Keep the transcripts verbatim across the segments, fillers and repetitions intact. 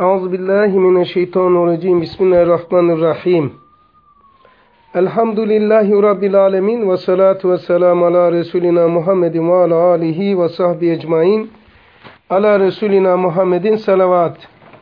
Euzubillahimineşşeytanirracim. Bismillahirrahmanirrahim. Elhamdülillahi Rabbil alemin. Ve salatu ve selamu ala Resulina Muhammedin ve ala alihi ve sahbihi ecmain. Ala Resulina Muhammedin salavat.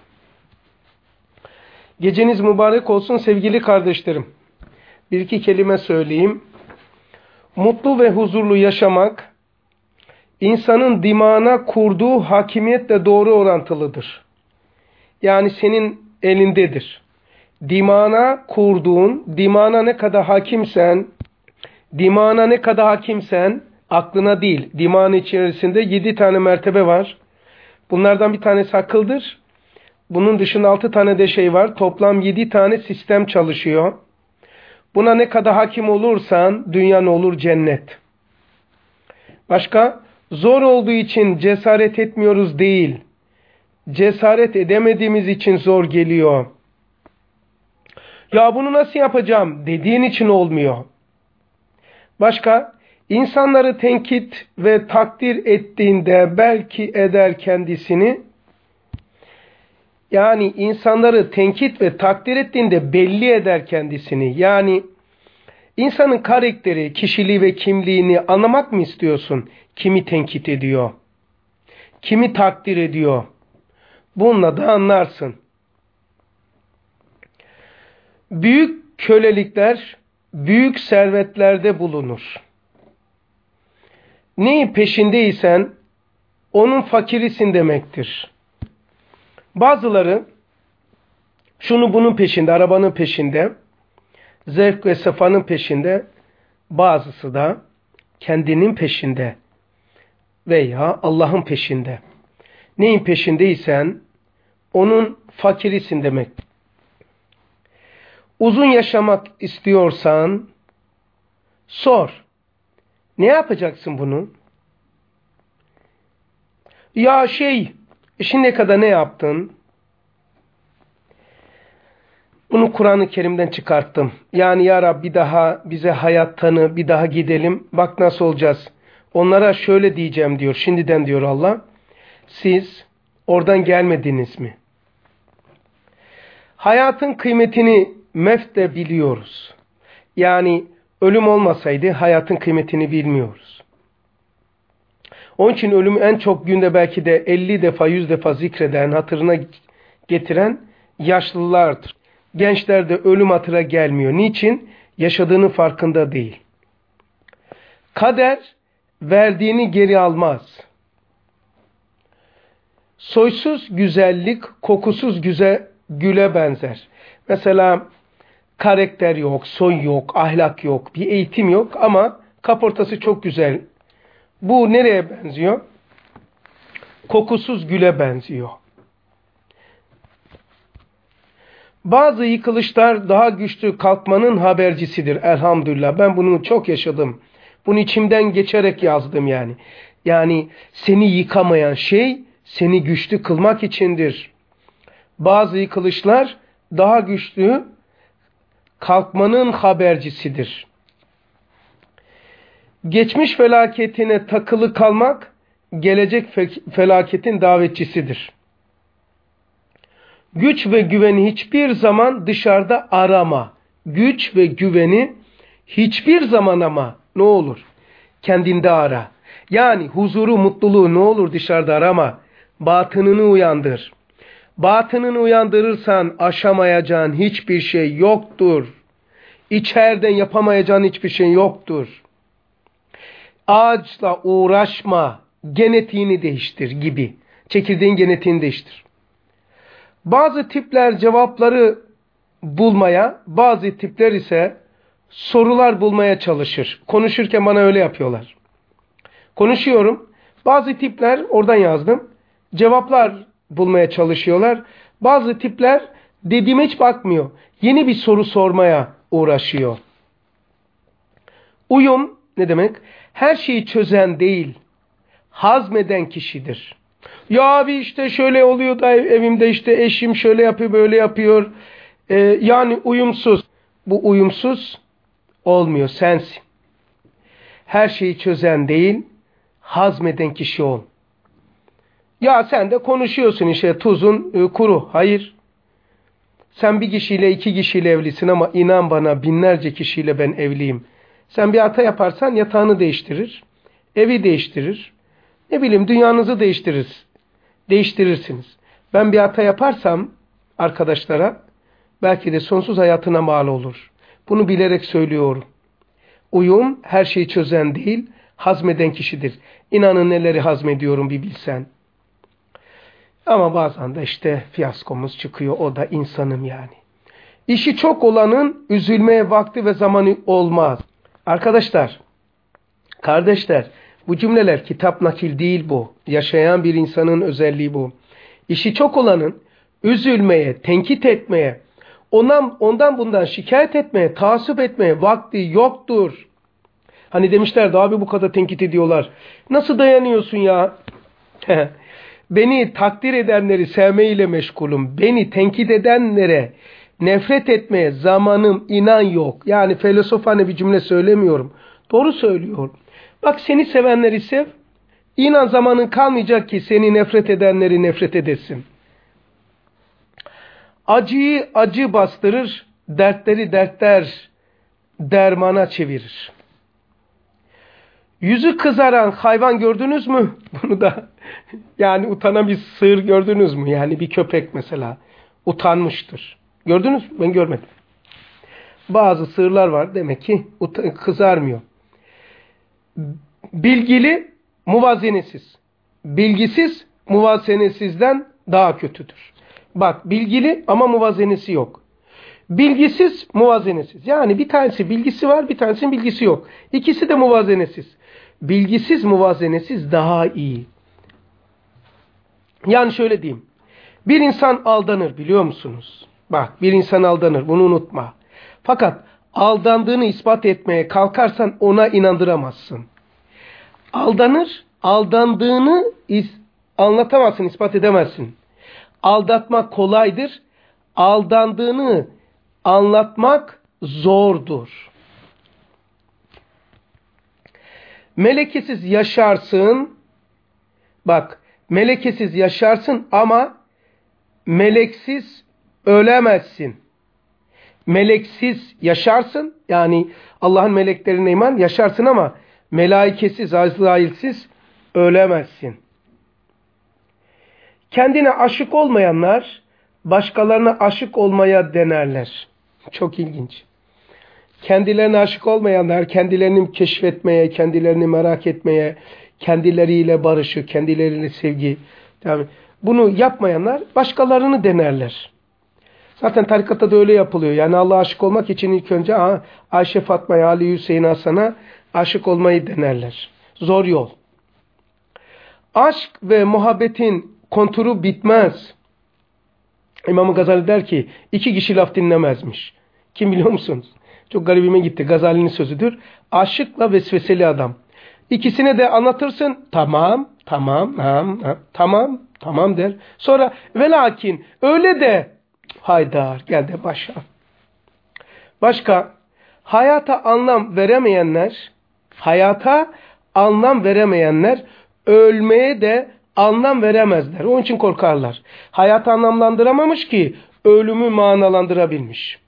Geceniz mübarek olsun sevgili kardeşlerim. Bir iki kelime söyleyeyim. Mutlu ve huzurlu yaşamak, insanın dimağına kurduğu hakimiyetle doğru orantılıdır. Yani senin elindedir. Dimağına kurduğun, dimağına ne kadar hakimsen, dimağına ne kadar hakimsen, aklına değil, dimağın içerisinde yedi tane mertebe var. Bunlardan bir tanesi akıldır. Bunun dışında altı tane de şey var. Toplam yedi tane sistem çalışıyor. Buna ne kadar hakim olursan, dünyan olur cennet. Başka? Zor olduğu için cesaret etmiyoruz değil. Cesaret edemediğimiz için zor geliyor. Ya bunu nasıl yapacağım dediğin için olmuyor. Başka? İnsanları tenkit ve takdir ettiğinde belki eder kendisini. Yani insanları tenkit ve takdir ettiğinde belli eder kendisini. Yani insanın karakteri, kişiliği ve kimliğini anlamak mı istiyorsun? Kimi tenkit ediyor? Kimi takdir ediyor? Bununla da anlarsın. Büyük kölelikler, büyük servetlerde bulunur. Neyin peşindeysen, onun fakirisin demektir. Bazıları, şunu bunun peşinde, arabanın peşinde, zevk ve sefanın peşinde, bazısı da kendinin peşinde veya Allah'ın peşinde. Neyin peşindeysen, onun fakirisin demek. Uzun yaşamak istiyorsan, sor. Ne yapacaksın bunu? Ya şey, şimdiye kadar ne yaptın? Bunu Kur'an-ı Kerim'den çıkarttım. Yani ya Rabbi bir daha bize hayat tanı, bir daha gidelim. Bak nasıl olacağız. Onlara şöyle diyeceğim diyor. Şimdiden diyor Allah. Siz oradan gelmediniz mi? Hayatın kıymetini mefte biliyoruz. Yani ölüm olmasaydı hayatın kıymetini bilmiyoruz. Onun için ölümü en çok günde belki de elli defa, yüz defa zikreden, hatırına getiren yaşlılardır. Gençlerde ölüm hatıra gelmiyor. Niçin? Yaşadığının farkında değil. Kader verdiğini geri almaz. Soysuz güzellik, kokusuz güzel güle benzer. Mesela karakter yok, soy yok, ahlak yok, bir eğitim yok ama kaportası çok güzel. Bu nereye benziyor? Kokusuz güle benziyor. Bazı yıkılışlar daha güçlü kalkmanın habercisidir. Elhamdülillah. Ben bunu çok yaşadım. Bunu içimden geçerek yazdım yani. Yani seni yıkamayan şey seni güçlü kılmak içindir. Bazı yıkılışlar daha güçlü kalkmanın habercisidir. Geçmiş felaketine takılı kalmak gelecek felaketin davetçisidir. Güç ve güveni hiçbir zaman dışarıda arama. Güç ve güveni hiçbir zaman ama ne olur? Kendinde ara. Yani huzuru, mutluluğu ne olur dışarıda arama. Batınını uyandır. Batınını uyandırırsan aşamayacağın hiçbir şey yoktur. İçeriden yapamayacağın hiçbir şey yoktur. Ağaçla uğraşma, genetiğini değiştir gibi. Çekirdeğin genetiğini değiştir. Bazı tipler cevapları bulmaya, bazı tipler ise sorular bulmaya çalışır. Konuşurken bana öyle yapıyorlar. Konuşuyorum. Bazı tipler, oradan yazdım, cevaplar bulmaya çalışıyorlar. Bazı tipler dediğime hiç bakmıyor. Yeni bir soru sormaya uğraşıyor. Uyum ne demek? Her şeyi çözen değil, hazmeden kişidir. Ya abi işte şöyle oluyor da evimde işte eşim şöyle yapıyor, böyle yapıyor. Ee, yani uyumsuz. Bu uyumsuz olmuyor, sensin. Her şeyi çözen değil, hazmeden kişi ol. Ya sen de konuşuyorsun işte tuzun e, kuru. Hayır. Sen bir kişiyle iki kişiyle evlisin ama inan bana binlerce kişiyle ben evliyim. Sen bir hata yaparsan yatağını değiştirir. Evi değiştirir. Ne bileyim dünyanızı değiştirir. Değiştirirsiniz. Ben bir hata yaparsam arkadaşlara belki de sonsuz hayatına mal olur. Bunu bilerek söylüyorum. Uyum her şeyi çözen değil, hazmeden kişidir. İnanın neleri hazmediyorum bir bilsen. Ama bazen de işte fiyaskomuz çıkıyor. O da insanım yani. İşi çok olanın üzülmeye vakti ve zamanı olmaz. Arkadaşlar, kardeşler, bu cümleler kitap nakil değil bu. Yaşayan bir insanın özelliği bu. İşi çok olanın üzülmeye, tenkit etmeye, ondan, ondan bundan şikayet etmeye, taassup etmeye vakti yoktur. Hani demişlerdi abi bu kadar tenkit ediyorlar. Nasıl dayanıyorsun ya? Beni takdir edenleri sevmeyle meşgulüm. Beni tenkit edenlere nefret etmeye zamanım inan yok. Yani filozofane bir cümle söylemiyorum. Doğru söylüyorum. Bak seni sevenleri sev. İnan zamanın kalmayacak ki seni nefret edenleri nefret edesin. Acıyı acı bastırır, dertleri dertler dermana çevirir. Yüzü kızaran hayvan gördünüz mü? Bunu da yani utanan bir sığır gördünüz mü? Yani bir köpek mesela utanmıştır. Gördünüz mü? Ben görmedim. Bazı sığırlar var demek ki kızarmıyor. Bilgili muvazenesiz. Bilgisiz muvazenesizden daha kötüdür. Bak bilgili ama muvazenesi yok. Bilgisiz muvazenesiz. Yani bir tanesi bilgisi var bir tanesinin bilgisi yok. İkisi de muvazenesiz. Bilgisiz muvazenesiz daha iyi. Yani şöyle diyeyim. Bir insan aldanır biliyor musunuz? Bak bir insan aldanır bunu unutma. Fakat aldandığını ispat etmeye kalkarsan ona inandıramazsın. Aldanır, aldandığını is- anlatamazsın, ispat edemezsin. Aldatmak kolaydır. Aldandığını anlatmak zordur. Melekesiz yaşarsın. Bak, melekesiz yaşarsın ama meleksiz ölemezsin. Meleksiz yaşarsın. Yani Allah'ın meleklerine iman yaşarsın ama melaikesiz, azrailsiz ölemezsin. Kendine aşık olmayanlar başkalarına aşık olmaya denerler. Çok ilginç. Kendilerine aşık olmayanlar kendilerini keşfetmeye, kendilerini merak etmeye, kendileriyle barışı, kendileriyle sevgi. Yani bunu yapmayanlar başkalarını denerler. Zaten tarikatta da öyle yapılıyor. Yani Allah'a aşık olmak için ilk önce aha, Ayşe Fatma'ya, Ali Hüseyin Hasan'a aşık olmayı denerler. Zor yol. Aşk ve muhabbetin konturu bitmez. İmam-ı Gazali der ki iki kişi laf dinlemezmiş. Kim biliyor musunuz? Çok garibime gitti. Gazali'nin sözüdür. Aşıkla vesveseli adam. İkisine de anlatırsın. Tamam, tamam, tamam, tamam, tamam der. Sonra ve lakin öyle de haydar gel de başa. Başka hayata anlam veremeyenler, hayata anlam veremeyenler ölmeye de anlam veremezler. Onun için korkarlar. Hayatı anlamlandıramamış ki ölümü manalandırabilmiş.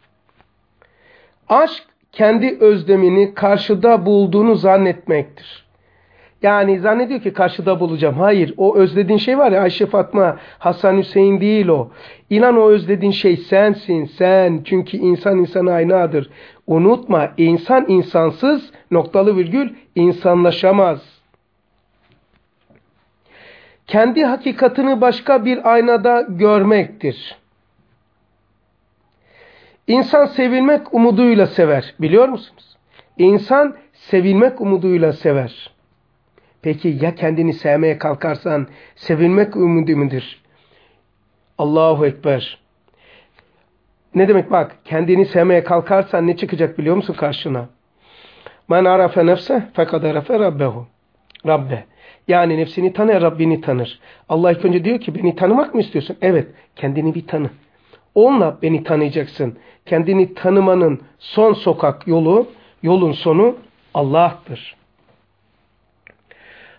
Aşk kendi özlemini karşıda bulduğunu zannetmektir. Yani zannediyor ki karşıda bulacağım. Hayır, o özlediğin şey var ya Ayşe Fatma, Hasan Hüseyin değil o. İnan o özlediğin şey sensin, sen. Çünkü insan insana aynadır. Unutma, insan insansız noktalı virgül insanlaşamaz. Kendi hakikatini başka bir aynada görmektir. İnsan sevilmek umuduyla sever. Biliyor musunuz? İnsan sevilmek umuduyla sever. Peki ya kendini sevmeye kalkarsan sevilmek umudu mudur? Allahu Ekber. Ne demek bak kendini sevmeye kalkarsan ne çıkacak biliyor musun karşına? Men arafe nefse fekad arafe rabbehu. Rabbe. Yani nefsini tanır, Rabbini tanır. Allah ilk önce diyor ki beni tanımak mı istiyorsun? Evet, kendini bir tanı. Onunla beni tanıyacaksın. Kendini tanımanın son sokak yolu, yolun sonu Allah'tır.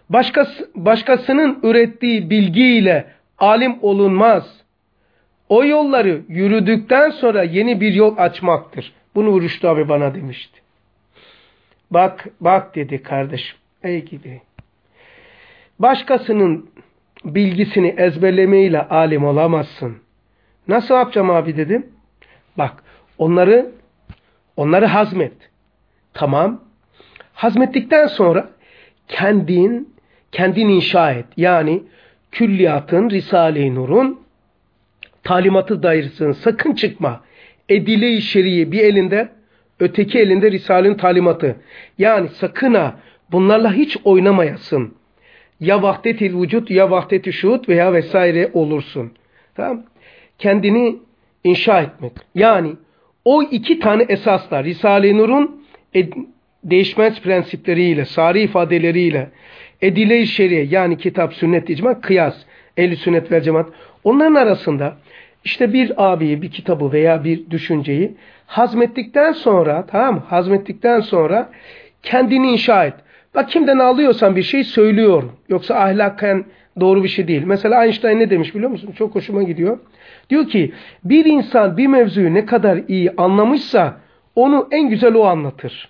Başkası, başkasının ürettiği bilgiyle alim olunmaz. O yolları yürüdükten sonra yeni bir yol açmaktır. Bunu Rüştü abi bana demişti. Bak, bak dedi kardeşim. Ey gidi. Başkasının bilgisini ezberlemeyle alim olamazsın. Nasıl yapacağım abi dedim. Bak, onları onları hazmet. Tamam. Hazmettikten sonra kendin kendin inşa et. Yani külliyatın, Risale-i Nur'un talimatı dairesinin sakın çıkma. Edile-i şer'i bir elinde, öteki elinde Risale'nin talimatı. Yani sakın ha bunlarla hiç oynamayasın. Ya vahdet-i vücut ya vahdet-i şuhud veya vesaire olursun. Tamam? Kendini inşa etmek. Yani o iki tane esaslar Risale-i Nur'un değişmez prensipleriyle, sari ifadeleriyle edile-i şer'i yani kitap, sünnet, icma, kıyas, ehl-i sünnet vel cemaat, onların arasında işte bir abiyi, bir kitabı veya bir düşünceyi hazmettikten sonra, tamam mı? Hazmettikten sonra kendini inşa et. Bak kimden alıyorsan bir şey söylüyorum. Yoksa ahlaken doğru bir şey değil. Mesela Einstein ne demiş biliyor musun? Çok hoşuma gidiyor. Diyor ki bir insan bir mevzuyu ne kadar iyi anlamışsa onu en güzel o anlatır.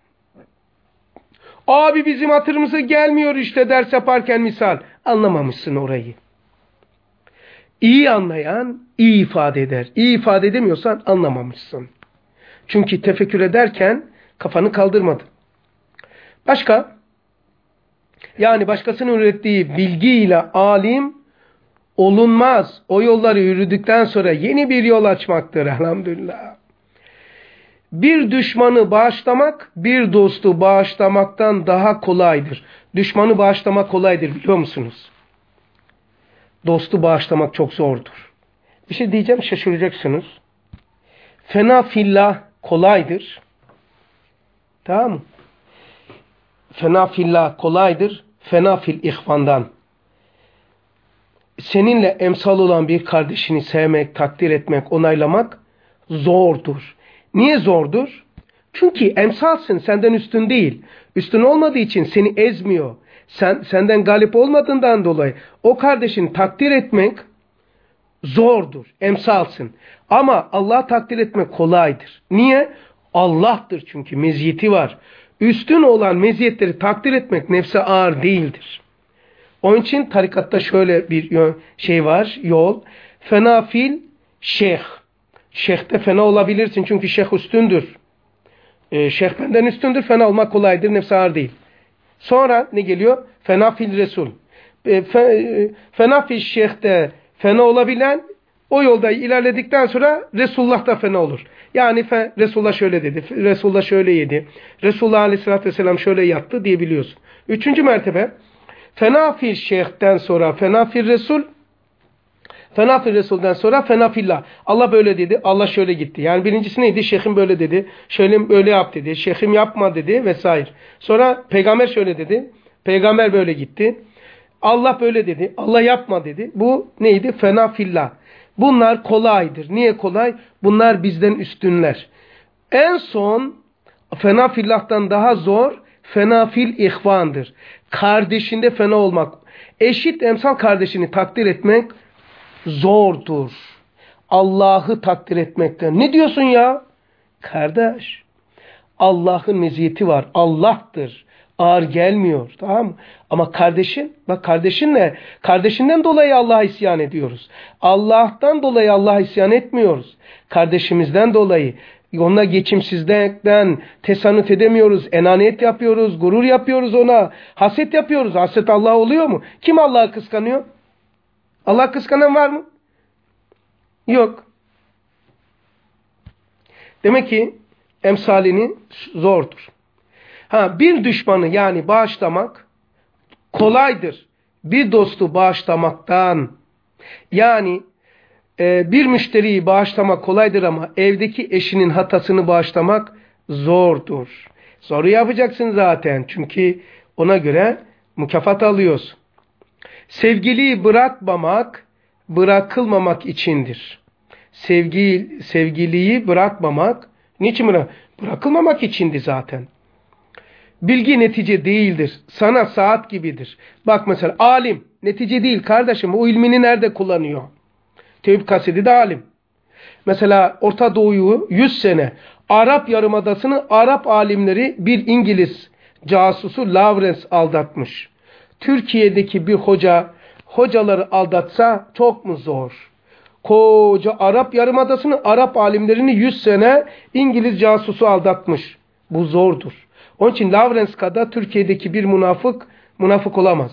Abi bizim hatırımıza gelmiyor işte ders yaparken misal. Anlamamışsın orayı. İyi anlayan iyi ifade eder. İyi ifade edemiyorsan anlamamışsın. Çünkü tefekkür ederken kafanı kaldırmadın. Başka? Yani başkasının ürettiği bilgiyle alim olunmaz. O yolları yürüdükten sonra yeni bir yol açmaktır. Elhamdülillah. Bir düşmanı bağışlamak, bir dostu bağışlamaktan daha kolaydır. Düşmanı bağışlamak kolaydır biliyor musunuz? Dostu bağışlamak çok zordur. Bir şey diyeceğim şaşıracaksınız. Fena fillah kolaydır. Tamam mı? Fena fillah kolaydır. Fena fil ihvandan. Seninle emsal olan bir kardeşini sevmek, takdir etmek, onaylamak zordur. Niye zordur? Çünkü emsalsın, senden üstün değil. Üstün olmadığı için seni ezmiyor. Sen, senden galip olmadığından dolayı o kardeşini takdir etmek zordur. Emsalsın. Ama Allah'ı takdir etmek kolaydır. Niye? Allah'tır çünkü meziyeti var. Üstün olan meziyetleri takdir etmek nefse ağır değildir. Onun için tarikatta şöyle bir şey var, yol. Fena fil şeyh. Şeyh'te fena olabilirsin çünkü şeyh üstündür. Ee, şeyh benden üstündür, fena olmak kolaydır, nefse ağır değil. Sonra ne geliyor? Fena fil Resul. E, fe, e, fena fil şeyh'te fena olabilen o yolda ilerledikten sonra Resulullah da fena olur. Yani fe, Resulullah şöyle dedi, Resulullah şöyle yedi, Resulullah aleyhissalatü vesselam şöyle yattı diyebiliyorsun. Üçüncü mertebe fena fil şeyh'ten sonra fena fil Resul, fena fil Resul'den sonra fena fillah. Allah böyle dedi, Allah şöyle gitti. Yani birincisi neydi? Şeyhim böyle dedi, şöyle böyle yap dedi, şeyhim yapma dedi vesaire. Sonra peygamber şöyle dedi, peygamber böyle gitti. Allah böyle dedi, Allah yapma dedi. Bu neydi? Fena fillah. Bunlar kolaydır. Niye kolay? Bunlar bizden üstünler. En son fena fillah'tan daha zor fena fil ihvandır. Kardeşinde fena olmak. Eşit emsal kardeşini takdir etmek zordur. Allah'ı takdir etmekten. Ne diyorsun ya? Kardeş, Allah'ın meziyeti var. Allah'tır. Ağır gelmiyor. Tamam mı? Ama kardeşin, bak kardeşinle, kardeşinden dolayı Allah'a isyan ediyoruz. Allah'tan dolayı Allah'a isyan etmiyoruz. Kardeşimizden dolayı onunla geçimsizlikten tesanüt edemiyoruz. Enaniyet yapıyoruz. Gurur yapıyoruz ona. Haset yapıyoruz. Haset Allah oluyor mu? Kim Allah'ı kıskanıyor? Allah kıskanan var mı? Yok. Demek ki emsalini zordur. Ha, bir düşmanı yani bağışlamak kolaydır. Bir dostu bağışlamaktan, yani e, bir müşteriyi bağışlamak kolaydır ama evdeki eşinin hatasını bağışlamak zordur. Zoru yapacaksın zaten çünkü ona göre mükafat alıyorsun. Sevgiliyi bırakmamak, bırakılmamak içindir. Sevgi, sevgiliyi bırakmamak, niçin bırak? Bırakılmamak içindi zaten. Bilgi netice değildir. Sana saat gibidir. Bak mesela alim netice değil kardeşim. O ilmini nerede kullanıyor? Tevhid kasidi de alim. Mesela Orta Doğu'yu yüz sene Arap Yarımadası'nı Arap alimleri bir İngiliz casusu Lawrence aldatmış. Türkiye'deki bir hoca hocaları aldatsa çok mu zor? Koca Arap Yarımadası'nı Arap alimlerini yüz sene İngiliz casusu aldatmış. Bu zordur. Onun için Lawrence kadar Türkiye'deki bir münafık münafık olamaz.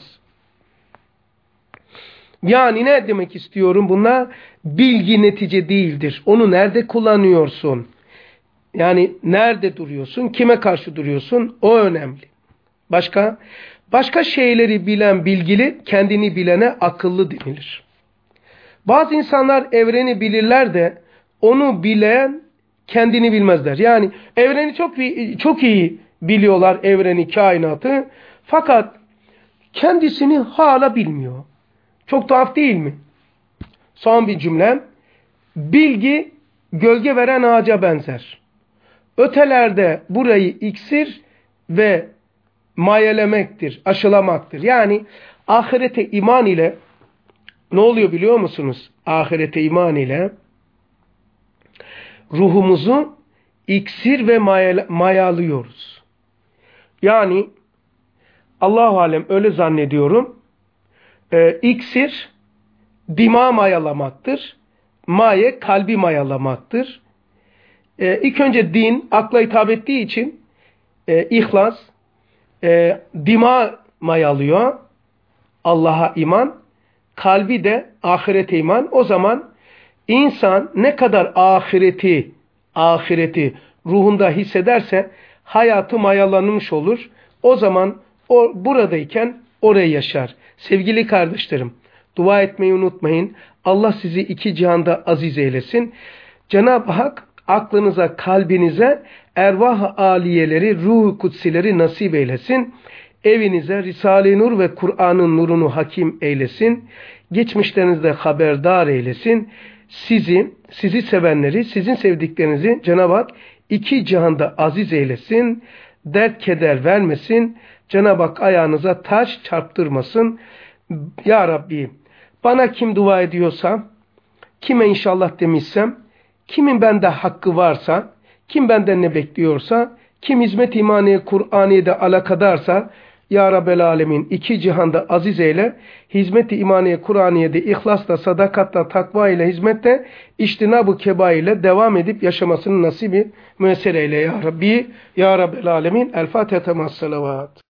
Yani ne demek istiyorum buna? Bilgi netice değildir. Onu nerede kullanıyorsun? Yani nerede duruyorsun? Kime karşı duruyorsun? O önemli. Başka? Başka şeyleri bilen bilgili, kendini bilene akıllı denilir. Bazı insanlar evreni bilirler de onu bilen kendini bilmezler. Yani evreni çok çok iyi biliyorlar, evreni, kainatı. Fakat kendisini hala bilmiyor. Çok tuhaf değil mi? Son bir cümlem. Bilgi gölge veren ağaca benzer. Ötelerde burayı iksir ve mayelemektir, aşılamaktır. Yani ahirete iman ile ne oluyor biliyor musunuz? Ahirete iman ile ruhumuzu iksir ve mayalıyoruz. Yani Allah-u Alem öyle zannediyorum. E, iksir dima mayalamaktır. Maye kalbi mayalamaktır. E, ilk önce din akla hitap ettiği için e, ihlas e, dima mayalıyor. Allah'a iman. Kalbi de ahirete iman. O zaman insan ne kadar ahireti ahireti ruhunda hissederse hayatı mayalanmış olur. O zaman o buradayken orayı yaşar. Sevgili kardeşlerim, dua etmeyi unutmayın. Allah sizi iki cihanda aziz eylesin. Cenab-ı Hak aklınıza, kalbinize ervah-ı aliyeleri, ruh-u kutsileri nasip eylesin. Evinize Risale-i Nur ve Kur'an'ın nurunu hakim eylesin. Geçmişlerinizde haberdar eylesin. Sizi, sizi sevenleri, sizin sevdiklerinizi Cenab-ı Hak iki cihanda aziz eylesin. Dert keder vermesin. Cenab-ı Hak ayağınıza taş çarptırmasın. Ya Rabbi, bana kim dua ediyorsa, kime inşallah demişsem, kimin bende hakkı varsa, kim benden ne bekliyorsa, kim hizmet imaniye, Kur'aniye'de alakadarsa, Ya Rabbel Alemin iki cihanda aziz eyle, hizmet-i imaniye, Kur'aniye'de ihlasla, sadakatla, takva ile, hizmette, içtinab-ı keba ile devam edip yaşamasını nasibi müessir eyle Ya Rabbi, Ya Rabbel Alemin. El Fatiha temas salavat.